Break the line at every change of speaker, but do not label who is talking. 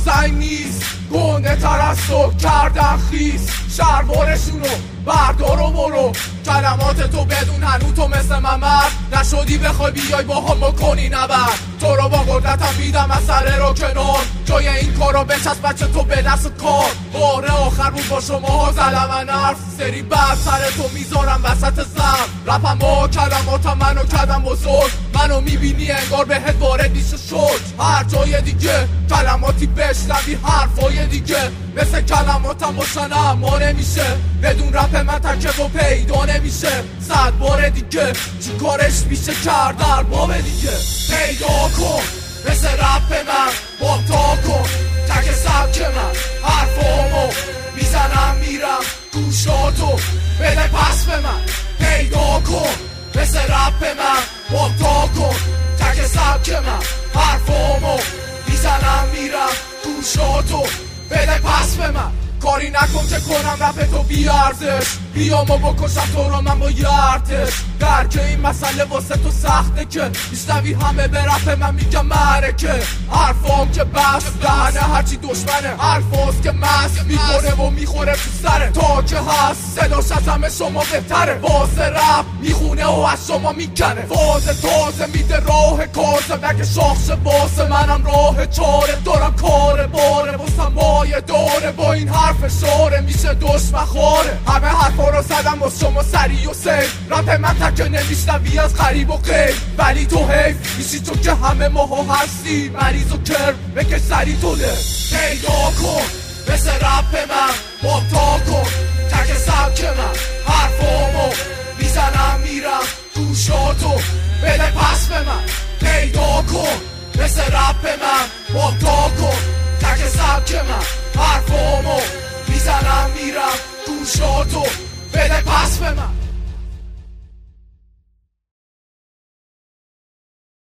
سنگ نیست، گنده تر از تو کردن خیس. شلوارشونو بردار و برو، کلمات تو بدون هنو تو مثل ممر نشدی بخوای بیای با هم کنی نبرد. تو رو با قدرتم میدم مسئله رو کنار، جای این کارا بچسب بچه تو به دست کار. باره آخر بود با شما ها زدم من حرف، سری بعد سر تو میذارم وسط زم. رپم با کلماتم منو کردم بزرگ، منو میبینی انگار بهت وارد میشه شد. هر جای دیگه کلماتی بشنوی حرفای دیگه مثل کلماتم باشن اما نمیشه. بدون رپ من تکه و پیدا نمیشه. 100 بار دیگه چی کارش میشه کرد در باب دیگه. پیدا کن مثل رپ من بابتا کن، تک سبک من حرفامو میزنم میرم گوشاتو بده پس به من. پیدا کن مثل رپ من بابتا کن، تک سبک من حرفامو میزنم میرم گوشاتو بده پس به من. کاری نکن که کنم رپ تو بیارزش، بیام و بکشم تو رو من با یه ارتش. درک این مسئله واسه تو سخته که میشنوی همه به رپ من میگم معرکه. حرفام که بس دهنه هرچی دشمنه، حرفاست که مست میکنه و میخوره تو سره. تا که هست صداش از همه شما بهتره، واسه رپ میخونه و از شما میکنه. فاز تازه میده راه کازه، مگه شاخش واسه منم راه چاره. دارم کار باره واسه مایه داره، با این حرف شاره میشه دشمن خواره. همه حرفا رو زدم با شما سریع و سیف، رپ من تکه نمیشنوی از غریب و غیر. ولی تو حیف میشی چون که همه ماها هستی مریض و کرم بکش سری توله. پیدا کن مثل رپ من بابتا کن، تک سبک من حرفامو میزنم میرم گوشاتو بده پس به من. پیدا کن مثل رپ من بابتا کن، تک سبک من حرفامو میزنم میرم گوشاتو بده پس به من.